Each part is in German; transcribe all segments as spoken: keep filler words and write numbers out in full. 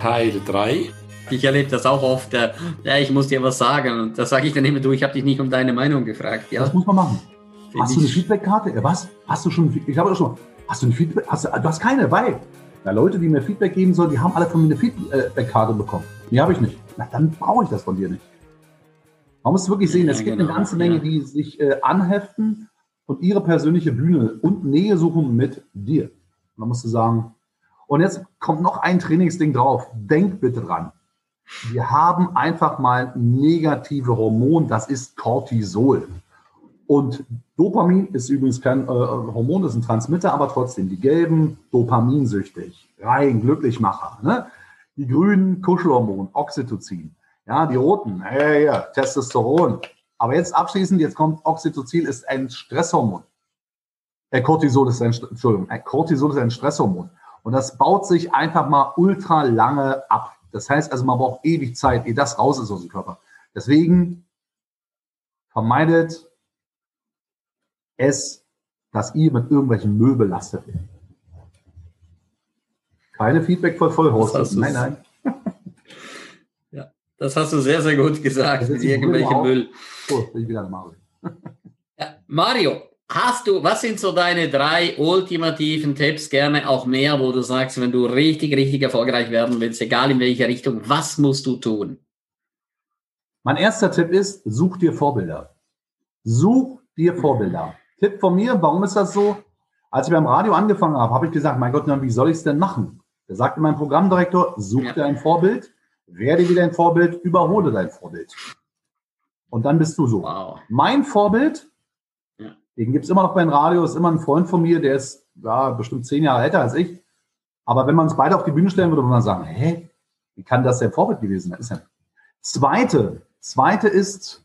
Teil drei. Ich erlebe das auch oft. Äh, ja, ich muss dir was sagen. Und da sage ich dann immer, du, ich habe dich nicht um deine Meinung gefragt. Ja? Das muss man machen. Find hast du eine Feedbackkarte? Ja, was? Hast du schon? Ich habe das schon. Hast du eine Feedback? Hast du, du hast keine, weil na, Leute, die mir Feedback geben sollen, die haben alle von mir eine Feedbackkarte bekommen. Die habe ich nicht. Na, dann brauche ich das von dir nicht. Man muss wirklich sehen, es ja, gibt genau, eine ganze Menge, ja. die sich äh, anheften und ihre persönliche Bühne und Nähe suchen mit dir. Und dann musst du sagen, und jetzt kommt noch ein Trainingsding drauf. Denk bitte dran. Wir haben einfach mal negative Hormone, das ist Cortisol. Und Dopamin ist übrigens kein äh, Hormon, das ist ein Transmitter, aber trotzdem, die gelben, dopaminsüchtig, rein, Glücklichmacher. Ne? Die grünen, Kuschelhormon, Oxytocin. Ja, die roten, hey, ja, Testosteron. Aber jetzt abschließend, jetzt kommt Oxytocin, ist ein Stresshormon. Äh, Cortisol ist ein, Entschuldigung, Cortisol ist ein Stresshormon. Und das baut sich einfach mal ultra lange ab. Das heißt also, man braucht ewig Zeit, ehe das raus ist aus dem Körper. Deswegen vermeidet es, dass ihr mit irgendwelchen Müll belastet werdet. Keine Feedback voll Vollhaus. Nein, nein. Ja, das hast du sehr, sehr gut gesagt. Mit irgendwelchem Müll. So, bin ich wieder an Mario. Ja, Mario, hast du, was sind so deine drei ultimativen Tipps, gerne auch mehr, wo du sagst, wenn du richtig, richtig erfolgreich werden willst, egal in welche Richtung, was musst du tun? Mein erster Tipp ist, such dir Vorbilder. Such dir Vorbilder. Tipp von mir, warum ist das so? Als ich beim Radio angefangen habe, habe ich gesagt, mein Gott, wie soll ich es denn machen? Da sagte mein Programmdirektor, such ja. dir ein Vorbild, werde wieder ein Vorbild, überhole dein Vorbild. Und dann bist du so. Wow. Mein Vorbild, ja. den gibt es immer noch beim Radio, ist immer ein Freund von mir, der ist ja, bestimmt zehn Jahre älter als ich. Aber wenn man uns beide auf die Bühne stellen würde, würde man sagen, hä, wie kann das denn Vorbild gewesen sein? Ist ja Zweite, zweite ist,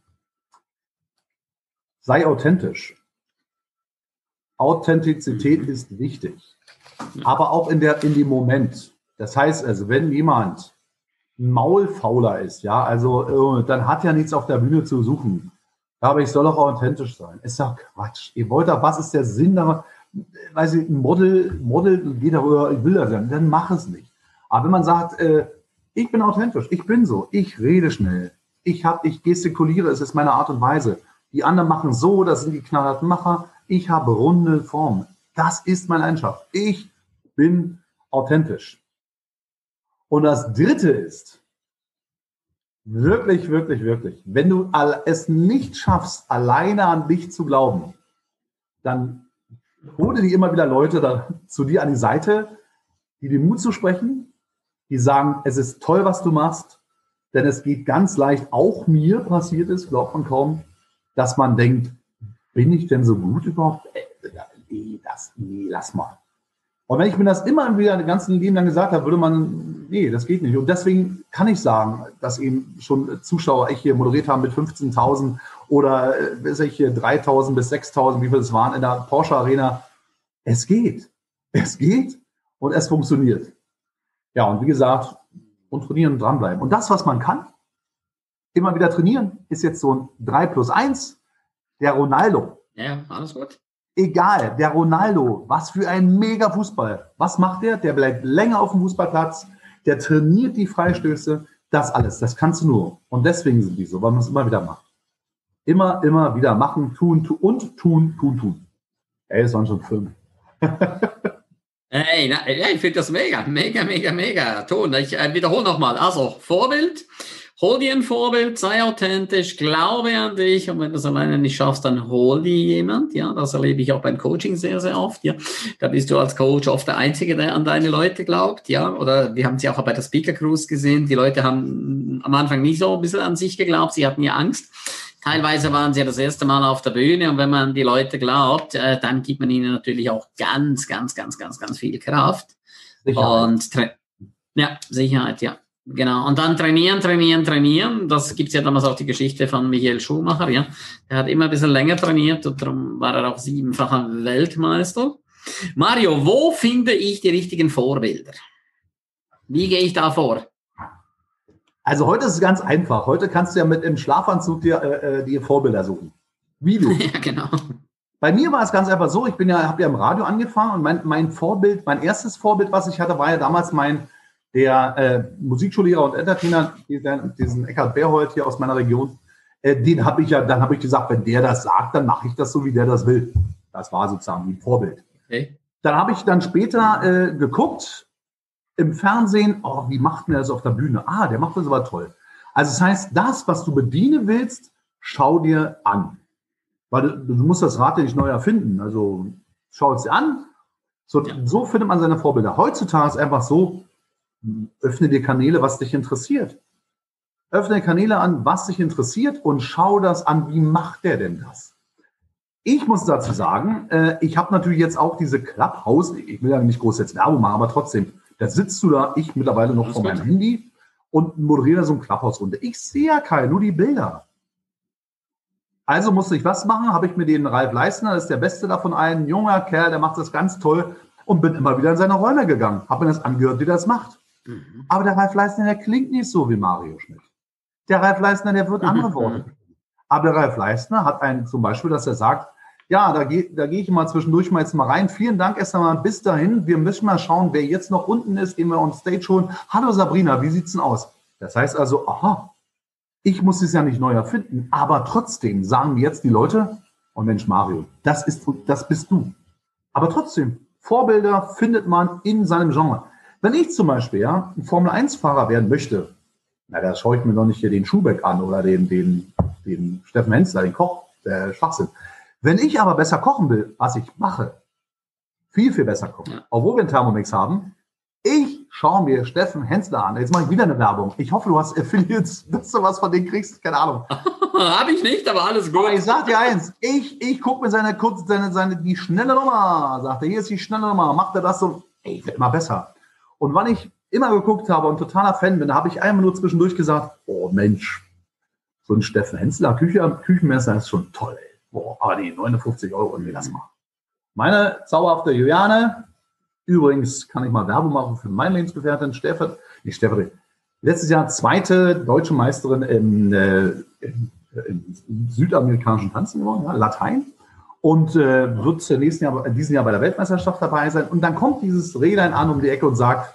sei authentisch. Authentizität ist wichtig, aber auch in der in dem Moment. Das heißt also, wenn jemand ein Maulfauler ist, ja, also dann hat ja nichts auf der Bühne zu suchen. Aber ich soll auch authentisch sein. Ist doch Quatsch. Ihr wollt doch, was ist der Sinn daran? Weiß ich, ein Model, Model geht darüber, ich will das sein, dann mach es nicht. Aber wenn man sagt, äh, ich bin authentisch, ich bin so, ich rede schnell, ich hab, ich gestikuliere, es ist meine Art und Weise. Die anderen machen so, das sind die knallharten Macher. Ich habe runde Formen. Das ist meine Leidenschaft. Ich bin authentisch. Und das Dritte ist, wirklich, wirklich, wirklich, wenn du es nicht schaffst, alleine an dich zu glauben, dann hole dir immer wieder Leute da, zu dir an die Seite, die dir Mut zu sprechen, die sagen, es ist toll, was du machst, denn es geht ganz leicht, auch mir passiert ist, glaubt man kaum, dass man denkt, bin ich denn so gut überhaupt? Nee, das, nee, lass mal. Und wenn ich mir das immer wieder den ganzen Leben lang gesagt habe, würde man, nee, das geht nicht. Und deswegen kann ich sagen, dass eben schon Zuschauer ich hier moderiert habe mit fünfzehntausend oder bis ich hier dreitausend bis sechstausend, wie viel es waren in der Porsche Arena. Es geht. Es geht und es funktioniert. Ja, und wie gesagt, und trainieren und dranbleiben. Und das, was man kann, immer wieder trainieren, ist jetzt so ein drei plus eins. Der Ronaldo. Ja, alles gut. Egal, der Ronaldo, was für ein mega Fußball. Was macht der? Der bleibt länger auf dem Fußballplatz, der trainiert die Freistöße, das alles, das kannst du nur. Und deswegen sind die so, weil man es immer wieder macht. Immer, immer wieder machen, tun, tun und tun, tun, tun. Ey, das waren schon fünf. Hey, na, ich finde das mega, mega, mega, mega. Ton, ich äh, wiederhole nochmal. Also, Vorbild. Hol dir ein Vorbild, sei authentisch, glaube an dich und wenn du es alleine nicht schaffst, dann hol dir jemand. Ja, das erlebe ich auch beim Coaching sehr, sehr oft. Ja, da bist du als Coach oft der Einzige, der an deine Leute glaubt. Ja, oder wir haben sie auch bei der Speaker Cruise gesehen. Die Leute haben am Anfang nicht so ein bisschen an sich geglaubt, sie hatten ja Angst. Teilweise waren sie ja das erste Mal auf der Bühne und wenn man die Leute glaubt, äh, dann gibt man ihnen natürlich auch ganz, ganz, ganz, ganz, ganz viel Kraft. Sicherheit. Und ja, Sicherheit, ja. Genau, und dann trainieren, trainieren, trainieren. Das gibt's ja damals auch die Geschichte von Michael Schumacher, ja. Der hat immer ein bisschen länger trainiert und darum war er auch siebenfacher Weltmeister. Mario, wo finde ich die richtigen Vorbilder? Wie gehe ich da vor? Also heute ist es ganz einfach. Heute kannst du ja mit im Schlafanzug dir äh, die Vorbilder suchen. Wie du? Ja, genau. Bei mir war es ganz einfach so, ich bin ja, habe ja im Radio angefangen und mein, mein Vorbild, mein erstes Vorbild, was ich hatte, war ja damals mein der äh, Musikschullehrer und Entertainer, diesen, diesen Eckhard Berhold hier aus meiner Region, äh, den habe ich ja, dann habe ich gesagt, wenn der das sagt, dann mache ich das so, wie der das will. Das war sozusagen ein Vorbild. Okay. Dann habe ich dann später äh, geguckt im Fernsehen, oh, wie macht denn er das auf der Bühne? Ah, der macht das aber toll. Also das heißt, das, was du bedienen willst, schau dir an. Weil du, du musst das Rad ja nicht neu erfinden. Also schau es dir an. So, ja. So findet man seine Vorbilder. Heutzutage ist es einfach so, öffne dir Kanäle, was dich interessiert. Öffne Kanäle an, was dich interessiert und schau das an, wie macht der denn das? Ich muss dazu sagen, äh, ich habe natürlich jetzt auch diese Clubhouse, ich will ja nicht groß jetzt Werbung machen, aber trotzdem, da sitzt du da, ich mittlerweile noch vor meinem Handy und moderiere so eine Clubhouse-Runde. Ich sehe ja keine, nur die Bilder. Also musste ich was machen, habe ich mir den Ralf Leistner, das ist der Beste davon, ein junger Kerl, der macht das ganz toll und bin immer wieder in seine Räume gegangen, habe mir das angehört, wie der das macht. Mhm. Aber der Ralf Leistner, der klingt nicht so wie Mario Schmidt. Der Ralf Leistner, der wird andere Worte. Aber der Ralf Leistner hat einen zum Beispiel, dass er sagt, ja, da gehe da geh ich mal zwischendurch mal jetzt mal rein. Vielen Dank erst einmal bis dahin. Wir müssen mal schauen, wer jetzt noch unten ist, den wir on Stage holen. Hallo Sabrina, wie sieht's denn aus? Das heißt also, aha, ich muss es ja nicht neu erfinden, aber trotzdem sagen mir jetzt die Leute, oh Mensch Mario, das ist, das bist du. Aber trotzdem, Vorbilder findet man in seinem Genre. Wenn ich zum Beispiel ja, ein Formel eins Fahrer werden möchte, na, da schaue ich mir noch nicht hier den Schubeck an oder den, den, den Steffen Hensler, den Koch, der Schwachsinn. Wenn ich aber besser kochen will, was ich mache, viel, viel besser kochen, ja. Obwohl wir einen Thermomix haben, ich schaue mir Steffen Hensler an. Jetzt mache ich wieder eine Werbung. Ich hoffe, du hast Affiliates, dass du was von denen kriegst. Keine Ahnung. Habe ich nicht, aber alles gut. Aber ich sag dir eins, ich, ich gucke mir seine, seine, seine, die schnelle Nummer, sagt er, hier ist die schnelle Nummer, macht er das so, ey, wird immer besser. Und wann ich immer geguckt habe und totaler Fan bin, da habe ich einmal nur zwischendurch gesagt, oh Mensch, so ein Steffen Hensler Küche, Küchenmesser ist schon toll, ey. Boah, aber die neunundfünfzig Euro, nee, lass mal. Meine zauberhafte Juliane, übrigens kann ich mal Werbung machen für meine Lebensgefährtin, Stefan, nicht Stefan, letztes Jahr zweite deutsche Meisterin im, äh, im, im südamerikanischen Tanzen geworden, ja, Latein, und äh, wird nächsten Jahr, diesen Jahr bei der Weltmeisterschaft dabei sein. Und dann kommt dieses Rehlein an um die Ecke und sagt,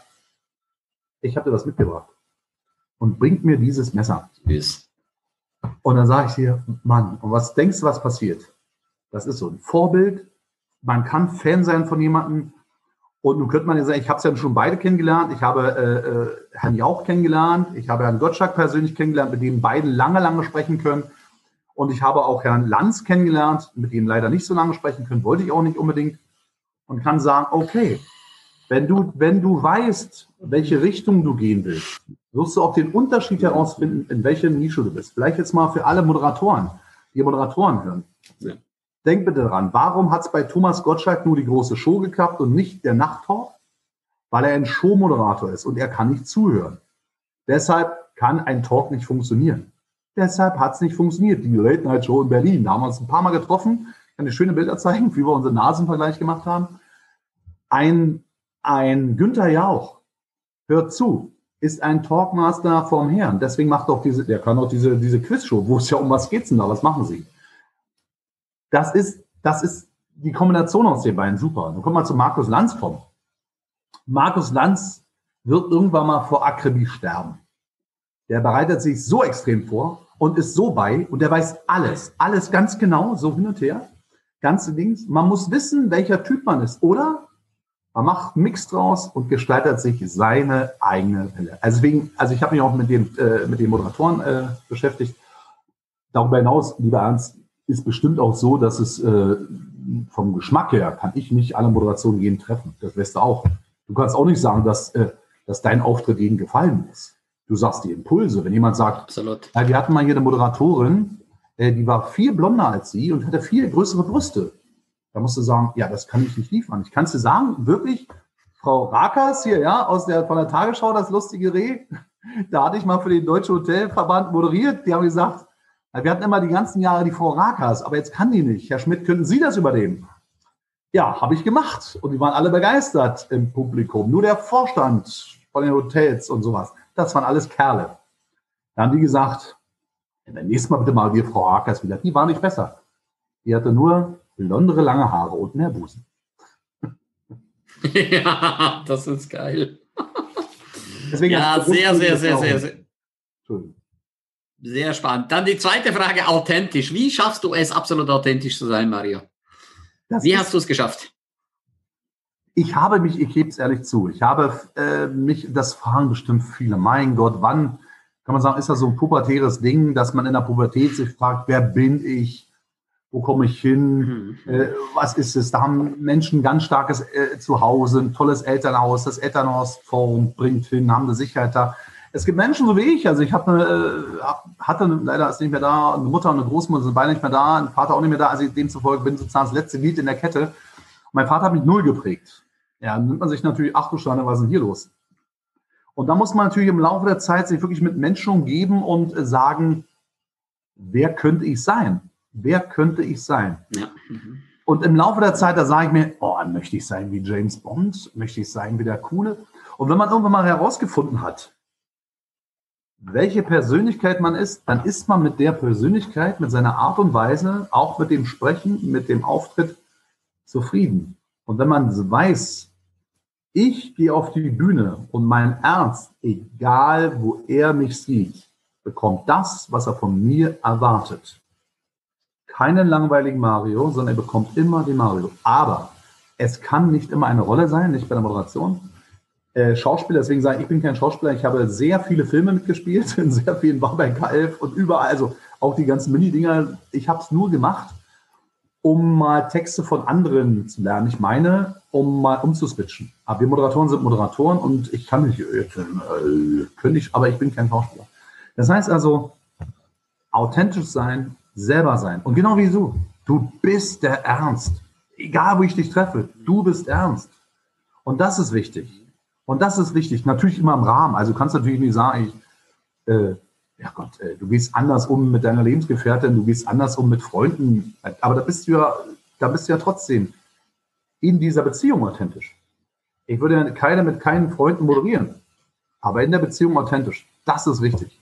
ich habe dir was mitgebracht und bringt mir dieses Messer. Yes. Und dann sage ich dir, Mann, und was denkst du, was passiert? Das ist so ein Vorbild. Man kann Fan sein von jemandem. Und nun könnte man ja sagen, ich habe es ja schon beide kennengelernt. Ich habe äh, äh, Herrn Jauch kennengelernt. Ich habe Herrn Gottschalk persönlich kennengelernt, mit dem beiden lange, lange sprechen können. Und ich habe auch Herrn Lanz kennengelernt, mit dem leider nicht so lange sprechen können. Wollte ich auch nicht unbedingt. Und kann sagen, okay, wenn du, wenn du weißt, welche Richtung du gehen willst, wirst du auch den Unterschied herausfinden, in welcher Nische du bist. Vielleicht jetzt mal für alle Moderatoren, die Moderatoren hören. Ja. Denk bitte dran, warum hat es bei Thomas Gottschalk nur die große Show geklappt und nicht der Nachttalk? Weil er ein Showmoderator ist und er kann nicht zuhören. Deshalb kann ein Talk nicht funktionieren. Deshalb hat es nicht funktioniert. Die Late-Night-Show in Berlin, da haben wir uns ein paar Mal getroffen. Ich kann dir schöne Bilder zeigen, wie wir unseren Nasenvergleich gemacht haben. Ein, ein Günther Jauch, hört zu, ist ein Talkmaster vom Herrn. Deswegen macht auch diese, der kann auch diese, diese Quizshow, wo es ja um was geht's denn da, was machen Sie? Das ist, das ist die Kombination aus den beiden super. Dann kommen wir zu Markus Lanz kommen. Markus Lanz wird irgendwann mal vor Akribie sterben. Der bereitet sich so extrem vor und ist so bei und der weiß alles, alles ganz genau, so hin und her, ganze Dings. Man muss wissen, welcher Typ man ist, oder? Man macht einen Mix draus und gestaltet sich seine eigene Welle. Also deswegen, also ich habe mich auch mit den, äh, mit den Moderatoren äh, beschäftigt. Darüber hinaus, lieber Ernst, ist bestimmt auch so, dass es äh, vom Geschmack her kann ich nicht alle Moderationen jeden treffen. Das weißt du auch. Du kannst auch nicht sagen, dass, äh, dass dein Auftritt jedem gefallen muss. Du sagst die Impulse. Wenn jemand sagt, absolut. Ja, wir hatten mal hier eine Moderatorin, äh, die war viel blonder als sie und hatte viel größere Brüste. Da musst du sagen, ja, das kann ich nicht liefern. Ich kann es dir sagen, wirklich, Frau Rakers hier, ja, aus der, von der Tagesschau, das lustige Reh, da hatte ich mal für den Deutschen Hotelverband moderiert. Die haben gesagt, wir hatten immer die ganzen Jahre die Frau Rakers, aber jetzt kann die nicht. Herr Schmidt, könnten Sie das übernehmen? Ja, habe ich gemacht. Und die waren alle begeistert im Publikum. Nur der Vorstand von den Hotels und sowas, das waren alles Kerle. Da haben die gesagt, beim nächsten Mal bitte mal wir Frau Rakers wieder. Die war nicht besser. Die hatte nur blondere, lange Haare und mehr Busen. Ja, das ist geil. Deswegen ja, sehr, sehr, sehr, sehr, sehr. Entschuldigung. Sehr spannend. Dann die zweite Frage, authentisch. Wie schaffst du es, absolut authentisch zu sein, Mario? Das Wie ist, hast du es geschafft? Ich habe mich, ich gebe es ehrlich zu, ich habe äh, mich, das fragen bestimmt viele, mein Gott, wann, kann man sagen, ist das so ein pubertäres Ding, dass man in der Pubertät sich fragt, wer bin ich, wo komme ich hin, mhm. äh, was ist es? Da haben Menschen ein ganz starkes äh, Zuhause, ein tolles Elternhaus, das Elternhausforum bringt hin, haben eine Sicherheit da. Es gibt Menschen so wie ich, also ich hab eine, hatte leider ist nicht mehr da, eine Mutter und eine Großmutter sind beide nicht mehr da, ein Vater auch nicht mehr da, also demzufolge bin ich sozusagen das letzte Glied in der Kette. Und mein Vater hat mich null geprägt. Ja, dann nimmt man sich natürlich, ach du Schande, was ist denn hier los? Und da muss man natürlich im Laufe der Zeit sich wirklich mit Menschen umgeben und sagen, wer könnte ich sein? Wer könnte ich sein? Ja. Mhm. Und im Laufe der Zeit, da sage ich mir, oh, möchte ich sein wie James Bond? Möchte ich sein wie der Coole? Und wenn man irgendwann mal herausgefunden hat, welche Persönlichkeit man ist, dann ist man mit der Persönlichkeit, mit seiner Art und Weise, auch mit dem Sprechen, mit dem Auftritt zufrieden. Und wenn man weiß, ich gehe auf die Bühne und mein Ernst, egal wo er mich sieht, bekommt das, was er von mir erwartet. Keinen langweiligen Mario, sondern er bekommt immer den Mario. Aber es kann nicht immer eine Rolle sein, nicht bei der Moderation. Äh, Schauspieler, deswegen sage ich, ich bin kein Schauspieler. Ich habe sehr viele Filme mitgespielt, in sehr vielen Bauberg elf und überall, also auch die ganzen Mini-Dinger. Ich habe es nur gemacht, um mal Texte von anderen zu lernen. Ich meine, um mal umzuswitchen. Aber wir Moderatoren sind Moderatoren und ich kann nicht, äh, könnte ich, aber ich bin kein Schauspieler. Das heißt also, authentisch sein, selber sein. Und genau wie du. Du bist der Ernst. Egal, wo ich dich treffe, du bist ernst. Und das ist wichtig. Und das ist wichtig. Natürlich immer im Rahmen. Also du kannst natürlich nicht sagen, ich, äh, ja Gott, äh, du gehst anders um mit deiner Lebensgefährtin, du gehst anders um mit Freunden. Aber da bist du ja, da bist du ja trotzdem in dieser Beziehung authentisch. Ich würde ja keine mit keinen Freunden moderieren. Aber in der Beziehung authentisch. Das ist wichtig.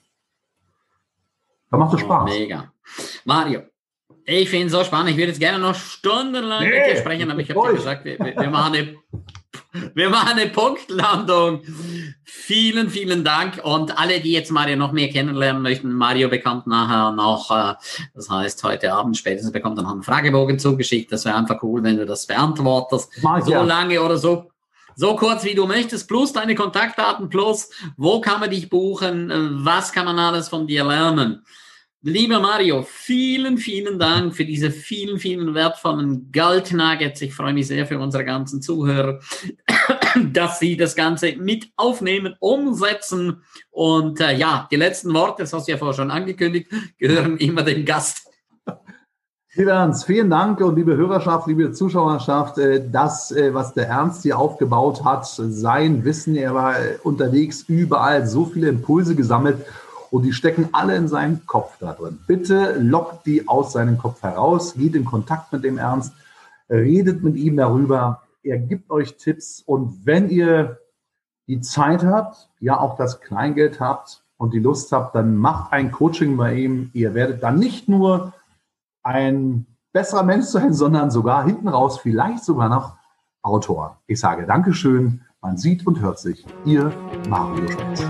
Da macht es Spaß. Mega. Mario, ich finde es so spannend. Ich würde jetzt gerne noch stundenlang nee, mit dir sprechen, aber ich habe dir gesagt, wir, wir, machen eine, wir machen eine Punktlandung. Vielen, vielen Dank. Und alle, die jetzt Mario noch mehr kennenlernen möchten, Mario bekommt nachher noch, äh, das heißt heute Abend spätestens bekommt er noch einen Fragebogen zugeschickt. Das wäre einfach cool, wenn du das beantwortest. So ja. lange oder so. So kurz wie du möchtest, plus deine Kontaktdaten, plus wo kann man dich buchen, was kann man alles von dir lernen. Lieber Mario, vielen, vielen Dank für diese vielen, vielen wertvollen Gold-Nuggets. Ich freue mich sehr für unsere ganzen Zuhörer, dass sie das Ganze mit aufnehmen, umsetzen. Und äh, ja, die letzten Worte, das hast du ja vorher schon angekündigt, gehören immer dem Gast. Lieber Ernst, vielen Dank und liebe Hörerschaft, liebe Zuschauerschaft, das, was der Ernst hier aufgebaut hat, sein Wissen, er war unterwegs, überall so viele Impulse gesammelt und die stecken alle in seinem Kopf da drin. Bitte lockt die aus seinem Kopf heraus, geht in Kontakt mit dem Ernst, redet mit ihm darüber, er gibt euch Tipps und wenn ihr die Zeit habt, ja auch das Kleingeld habt und die Lust habt, dann macht ein Coaching bei ihm. Ihr werdet dann nicht nur ein besserer Mensch sein, sondern sogar hinten raus vielleicht sogar noch Autor. Ich sage Dankeschön, man sieht und hört sich. Ihr Mario Schmitz.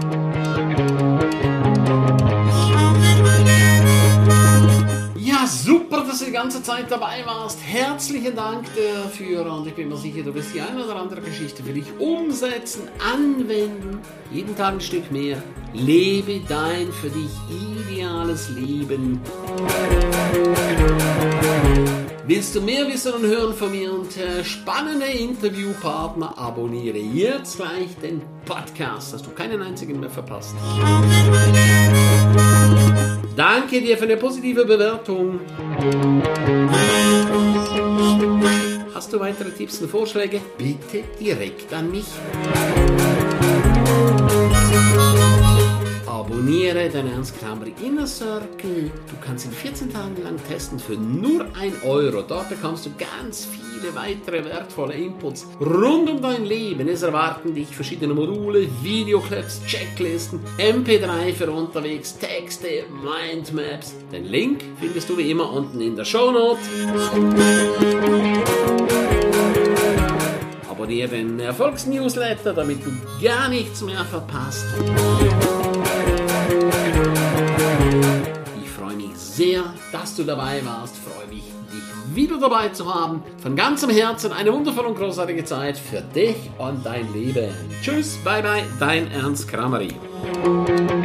Ja, super, dass du die ganze Zeit dabei warst. Herzlichen Dank dafür und ich bin mir sicher, du wirst die eine oder andere Geschichte für dich umsetzen, anwenden, jeden Tag ein Stück mehr. Lebe dein für dich ideales Leben. Willst du mehr wissen und hören von mir und äh, spannende Interviewpartner, abonniere jetzt gleich den Podcast, dass du keinen einzigen mehr verpasst. Danke dir für eine positive Bewertung. Hast du weitere Tipps und Vorschläge? Bitte direkt an mich. Abonniere den Ernst Kramri Inner Circle. Du kannst ihn vierzehn Tage lang testen für nur ein Euro. Dort bekommst du ganz viele weitere wertvolle Inputs rund um dein Leben. Es erwarten dich verschiedene Module, Videoclips, Checklisten, M P drei für unterwegs, Texte, Mindmaps. Den Link findest du wie immer unten in der Shownote. abonniere den Erfolgsnewsletter, damit du gar nichts mehr verpasst. Ich freue mich sehr, dass du dabei warst. Freue mich, dich wieder dabei zu haben. Von ganzem Herzen eine wundervolle und großartige Zeit für dich und dein Leben. Tschüss, bye bye, dein Ernst Krameri.